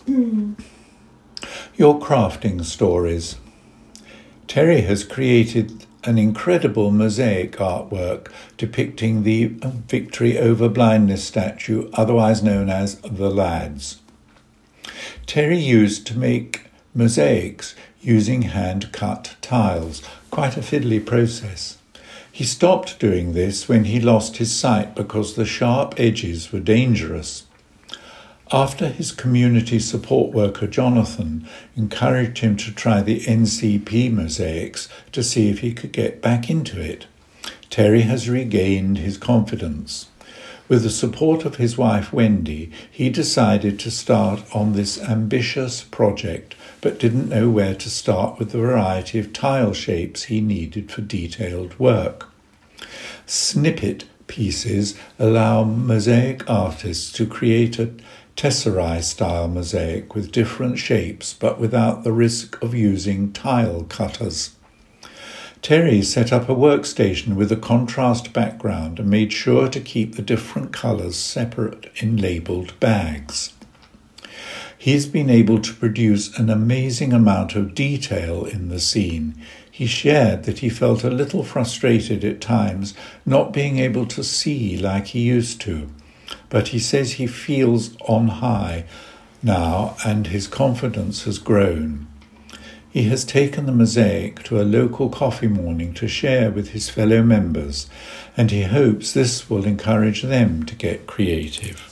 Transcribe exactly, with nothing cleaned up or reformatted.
Your crafting stories. Terry has created an incredible mosaic artwork depicting the Victory Over Blindness statue, otherwise known as the Lads. Terry used to make mosaics using hand-cut tiles, quite a fiddly process. He stopped doing this when he lost his sight because the sharp edges were dangerous. After his community support worker Jonathan encouraged him to try the N C P mosaics to see if he could get back into it, Terry has regained his confidence. With the support of his wife Wendy, he decided to start on this ambitious project, but didn't know where to start with the variety of tile shapes he needed for detailed work. Snippet pieces allow mosaic artists to create a tesserae-style mosaic with different shapes, but without the risk of using tile cutters. Terry set up a workstation with a contrast background and made sure to keep the different colours separate in labelled bags. He's been able to produce an amazing amount of detail in the scene. He shared that he felt a little frustrated at times not being able to see like he used to, but he says he feels on high now and his confidence has grown. He has taken the mosaic to a local coffee morning to share with his fellow members, and he hopes this will encourage them to get creative.